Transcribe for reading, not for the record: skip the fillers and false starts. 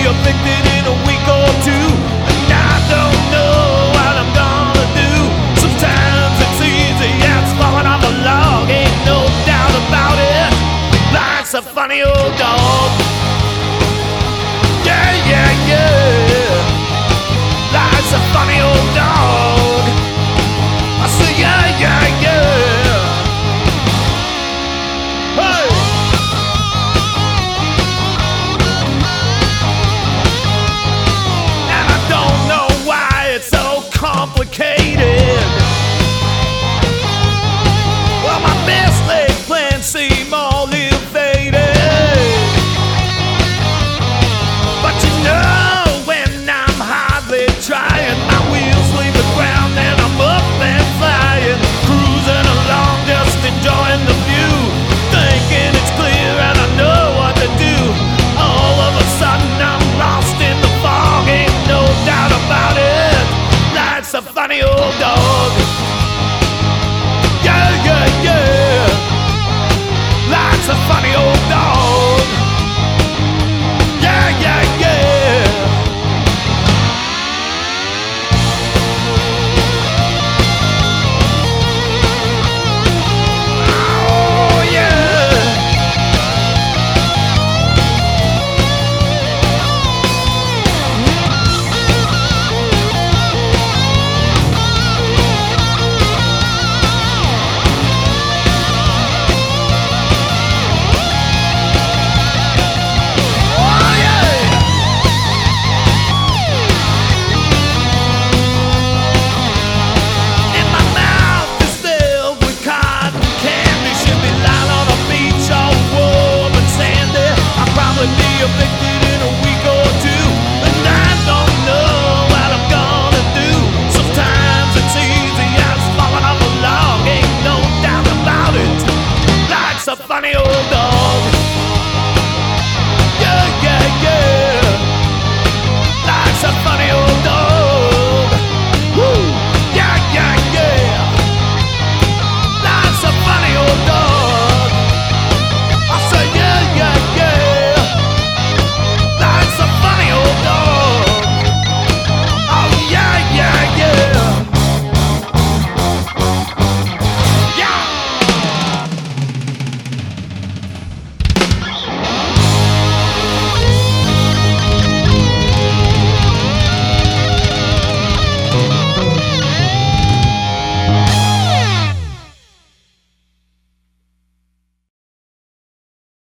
evicted in a week or two, and I don't know what I'm gonna do. Sometimes it's easy as falling off a log, ain't no doubt about it. Life's a funny old dog. Yeah, yeah, yeah. Life's a funny old dog. I say yeah, yeah, yeah. Hey! And I don't know why it's so complicated.